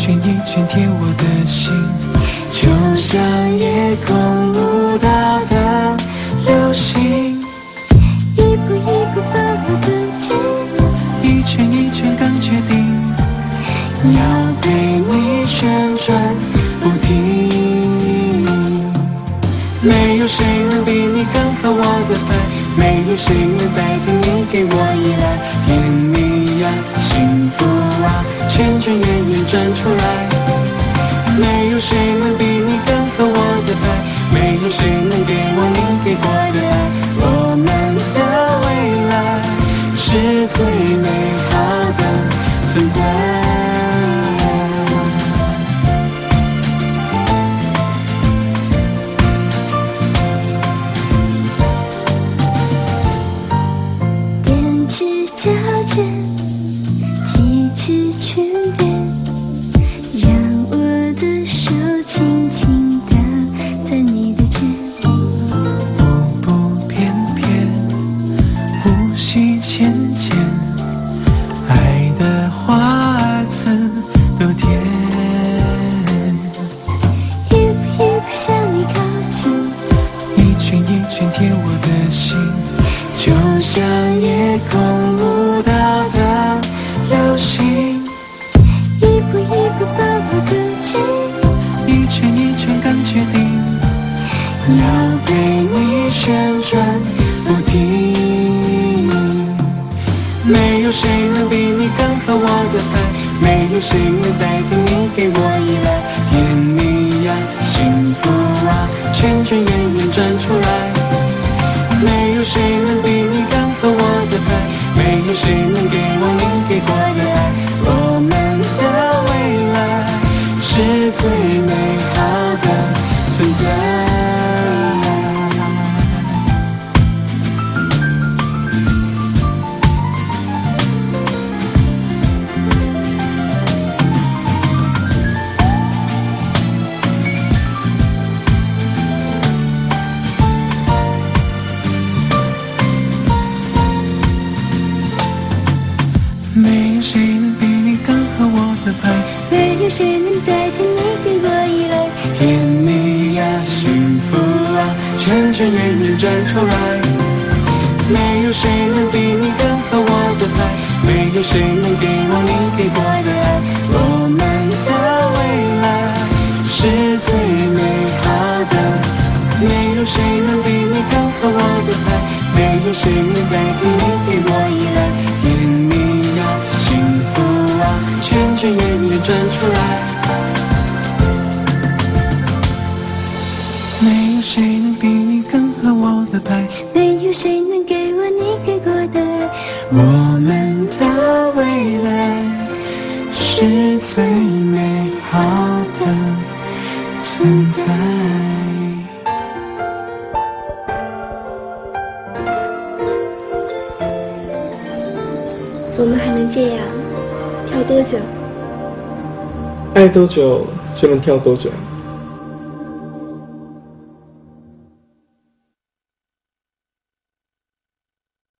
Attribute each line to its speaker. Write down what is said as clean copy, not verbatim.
Speaker 1: 圈一圈贴我的心，就像夜空舞蹈的流星，
Speaker 2: 一步一步把我跟进，
Speaker 1: 一圈一圈刚确定，要陪你旋转不停。没有谁能比你更合我的拍，没有谁能代替你给我依赖。甜蜜呀，幸福啊，圈圈圆圆转出来。没有谁能比你更合我的拍，没有谁能给我你给过的爱。我们的未来是最美好的存在。
Speaker 2: 交肩，提起裙边，让我的手轻轻地在你的肩，
Speaker 1: 步步翩翩，呼吸浅浅，爱的花儿刺都甜。
Speaker 2: 一步一步向你靠近，
Speaker 1: 一圈一圈贴我的心，就像夜空舞蹈的流星，
Speaker 2: 一步一步把我跟进，
Speaker 1: 一圈一圈刚确定，要陪你旋转不停。没有谁能比你更合我的拍，没有谁能代替你给我依赖。甜蜜呀，幸福啊，圈圈圆圆转出来。没有谁能比你更合我的拍，没有谁能给我你给过的爱。我们的未来是最美好的存在。没有谁能比你更合我的拍，
Speaker 2: 没有谁能代替你给我依赖。
Speaker 1: 甜蜜呀，幸福啊，圈圈圆圆转出来。没有谁能比你更合我的拍，没有谁能给我你给过的爱。我们的未来是最美好的，没有谁能比你更合我的拍，没有谁能代替你给我依赖。甜蜜呀，幸福啊，圈圈圆圆转出来。没有谁能比你更合我的拍，
Speaker 2: 没有谁能给我你给过的爱。
Speaker 1: 我们的未来是最美好的存在。
Speaker 2: 我们还能这样跳多久？
Speaker 3: 爱多久就能跳多久。